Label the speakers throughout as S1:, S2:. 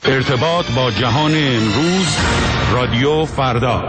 S1: ارتباط با جهان امروز، رادیو فردا.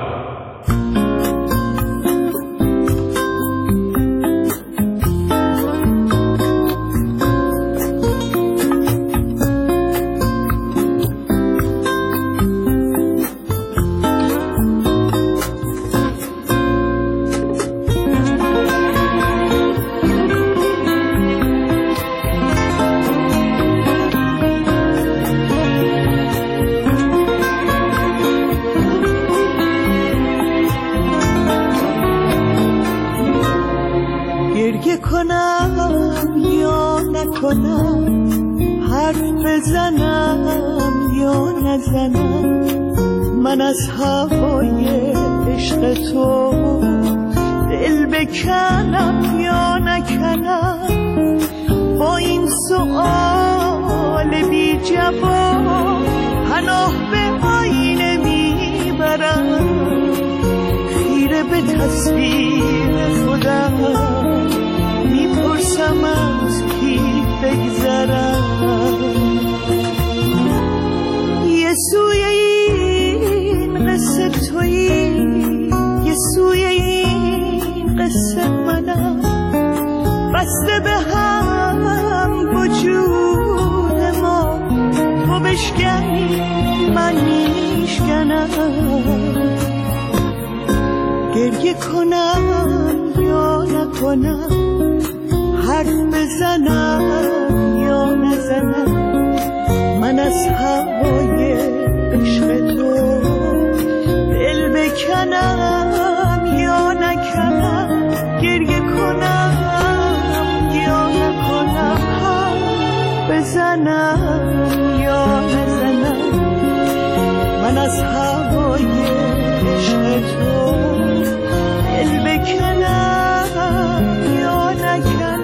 S2: کنم یا نکنم، حرف بزنم یا نزنم، من از هوای عشق تو دل بکنم یا نکنم، با این سؤال بی جواب پناه به آینه میبرم، خیره به تصویر خودم میپرسم از کی بگذرم. یه سوی این قصه تویی، یه سوی این قصه منم، بسته به هم وجود ما، تو بشکنی من میشکنم، گریه کنم یا نکنم، حرف بزنم یا نزنم، من از هوای عشق تو دل بکنم یا نکنم، گریه کنم یا نکنم، حرف بزنم یا نزنم، من از هوای عشق تو دل بکنم یا نکنم.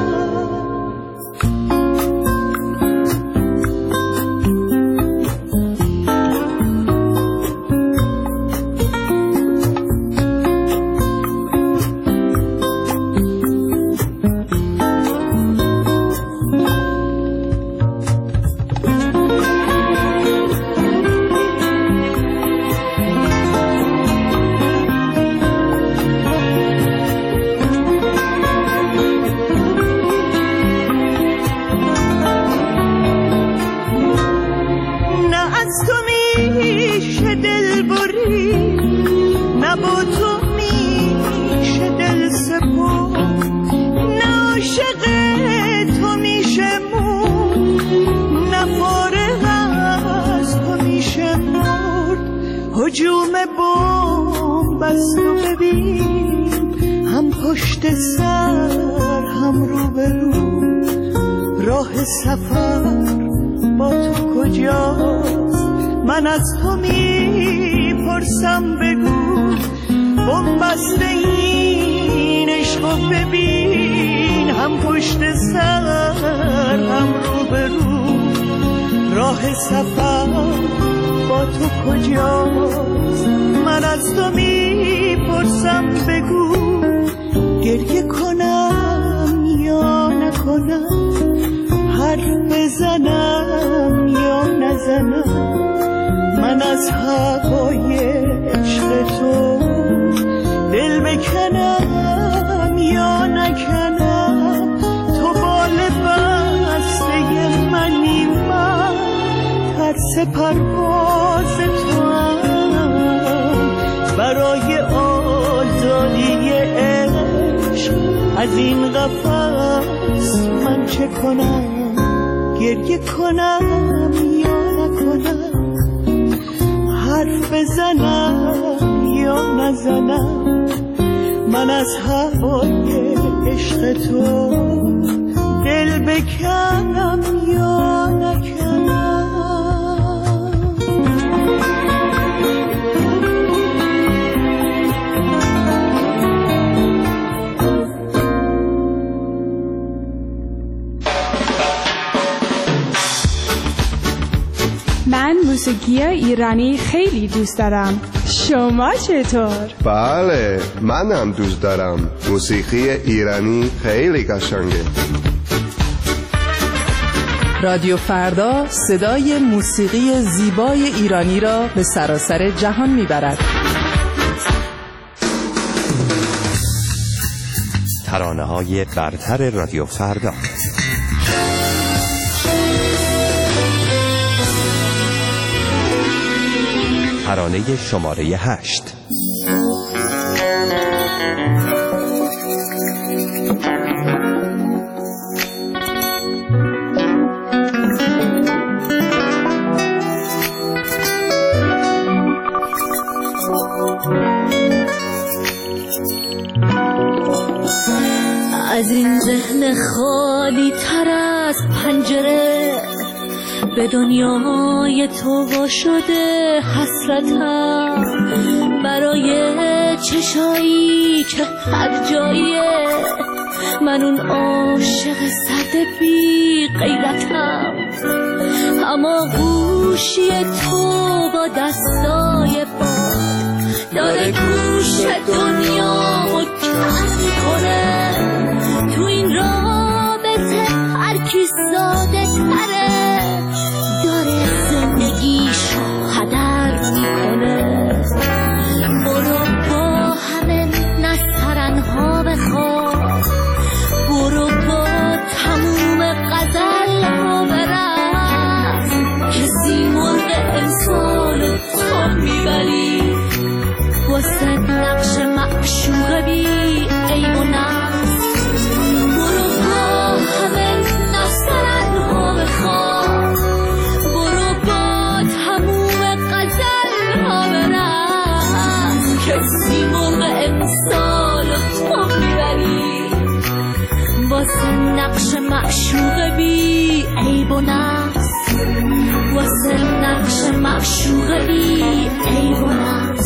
S2: هجوم بمب است و ببین، هم پشت سر هم رو به رو، راه سفر با تو کجاست، من از تو میپرسم بگو، بمب است این عشق و ببین، هم پشت سر هم رو به رو، راه سفر با تو کجاست، من از تو میپرسم بگو، گریه کنم یا نکنم، حرف بزنم یا نزنم، من از هوای عشق تو دل بکنم یا نکنم، تو بال بسته منی، من ترس پرواز تو هم، برای آزادی عشق از این قفس من چه کنم، گریه کنم یا نکنم، حرف بزنم یا نزنم، من از هوای عشق تو دل بکنم یا نکنم.
S3: من موسیقی ایرانی خیلی دوست دارم. شما چطور؟
S4: بله، منم دوست دارم. موسیقی ایرانی خیلی قشنگه.
S5: رادیو فردا صدای موسیقی زیبای ایرانی را به سراسر جهان میبرد.
S6: ترانه‌های برتر رادیو فردا. ترانه شماره 8.
S7: از این ذهن خالی تر از پنجره به دنیای تو وا شده حسرتم، برای چشایی که هر جایه من اون عاشق سرد بی غیرتم. اما گوشی تو با دستای باد داره گوش دنیامو کم میکنه. تو این رابطه هر کی ساده تره داره زندگیشو هدر میکنه. برو با همه نسترنها بخواب، برو با تموم غزلها برم، کسی مرغ امسال تو میبری واسه نقش معشوق بی عیب و نقص. برو با همه نسترنها بخواب، برو با تموم غزلها برم، کسی مرغ امسال تو میبری واسه نقش معشوق بی عیب و نقص، واسه نقش معشوق بی عیب و نقص.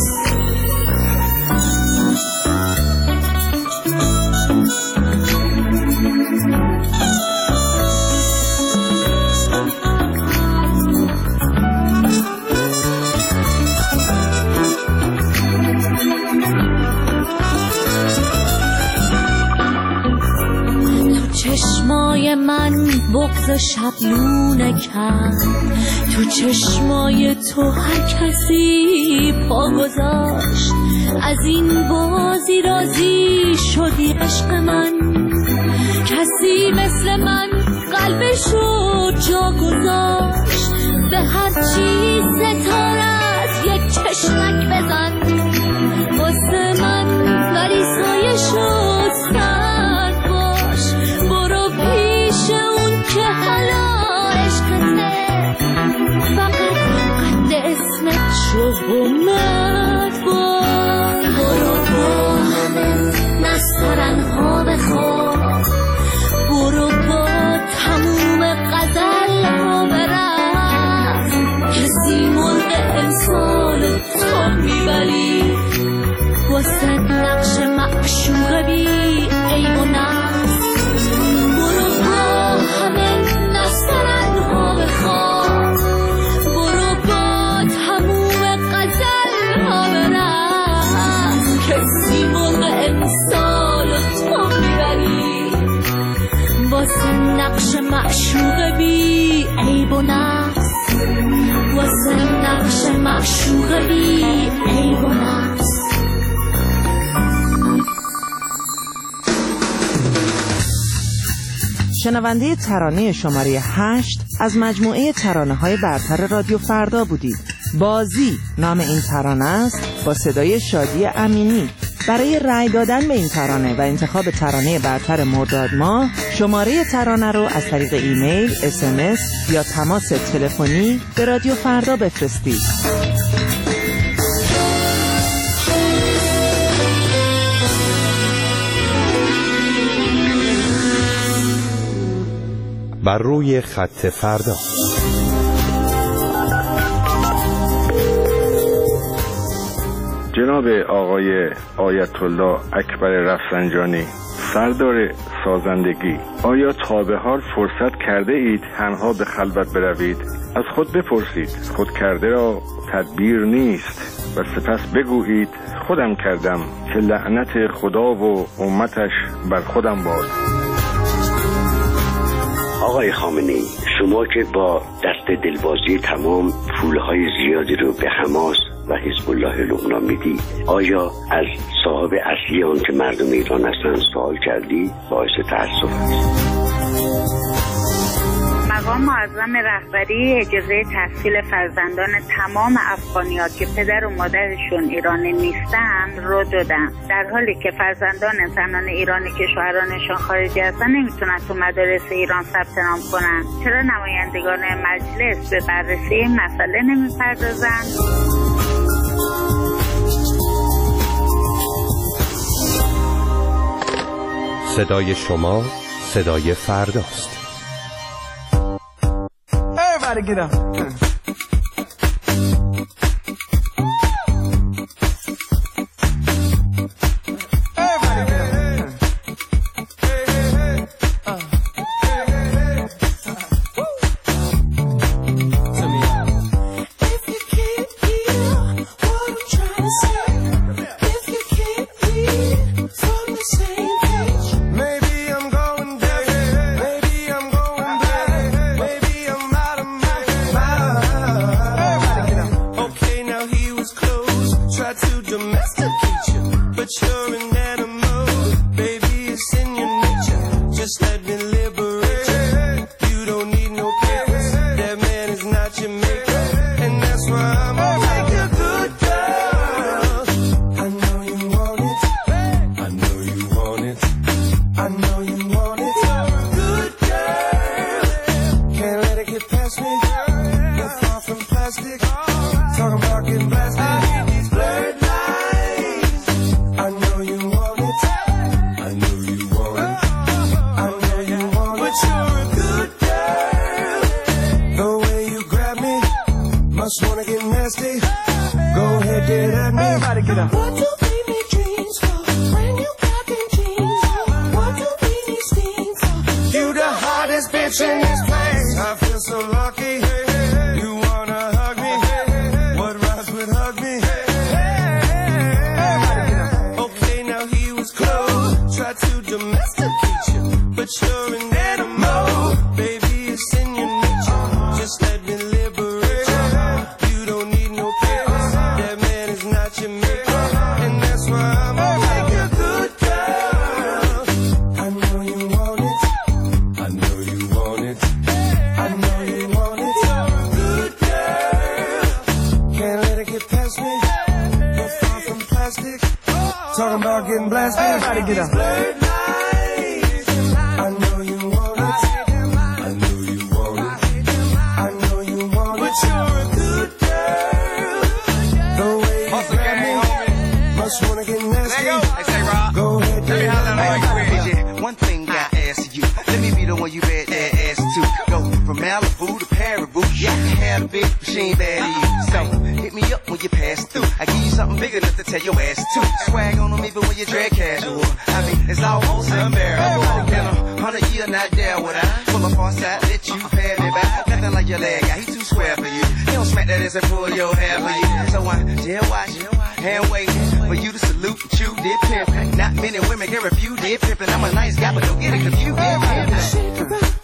S7: چشمای من بغض شبلونه کرد، تو چشمای تو هر کسی پا گذاشت. از این بازی راضی شدی عشق من، کسی مثل من قلبشو جا گذاشت. به هر چیز ستاره از یک چشمک بزن، واسه من ولی سایه شد سرد باش. برو پیش اون که حالا عشقته، فقط قد اسمت شو مرد باش. برو با همه نسترنها بخواب، برو با تموم غزلها برم، کسی مرغ امسال تو میبری واسه نقش معشوق بی عیب و نقص. برو با همه نسترنها بخواب، برو با تموم غزلها برم، کسی مرغ امسال تو میبری واسه نقش معشوق بی عیب و نقص، واسه نقش معشوق بی عیب و نقص.
S5: شنونده ترانه شماره 8 از مجموعه ترانه‌های برتر رادیو فردا بودید. بازی نام این ترانه است با صدای شادی امینی. برای رأی دادن به این ترانه و انتخاب ترانه برتر مرداد ماه شماره ترانه رو از طریق ایمیل، SMS یا تماس تلفنی به رادیو فردا بفرستید.
S6: بر روی خط فردا.
S8: جناب آقای آیت الله اکبر رفسنجانی، سردار سازندگی، آیا تا به حال فرصت کرده اید تنها به خلوت بروید؟ از خود بپرسید، خود کرده را تدبیر نیست و سپس بگویید خودم کردم که لعنت خدا و امتش بر خودم باد.
S9: آقای خامنه‌ای، شما که با دست دلبازی تمام پولهای زیادی رو به حماس و حزب الله لبنان میدی، آیا از صاحب اصلی آن که مردم ایران هستند سوال کردی؟ باعث تأسف است.
S10: مقام معظم رهبری اجازه تحصیل فرزندان تمام افغانیات که پدر و مادرشون ایرانی نیستن رو دادن، در حالی که فرزندان زنان ایرانی که شوهرانشون خارجی هستن نمیتونن تو مدارس ایران ثبت نام کنن. چرا نمایندگان مجلس به بررسی این مسئله نمیپردازن؟
S6: صدای شما صدای فرداست.
S2: Everybody get up. Talking about getting blasted. Everybody get up. I know you want it. I know you want it. I know you want it. But you're a good girl. The way you grab me, must wanna get nasty.
S11: Hey, say Rob.
S9: Go ahead,
S11: let me holler. One thing I ask you, let me be the one you bet that ass to. Go from Malibu to Paribu. Yeah, I can have a bitch, but she ain't bad to you. So hit me up when you pass through. I give you something big enough to tell your ass to. Swag on them even when you drag casual. I mean, it's almost unbearable. Been 100 years not there with I. Pull up on side, let you pay me back. Nothing like your leg guy, he too square for you. He don't smack that ass and pull your hair for you. So I jail watch, hand wait for you to salute what you did pimp. Not many women can refuse did pimpin'. I'm a nice guy, but don't get it confused.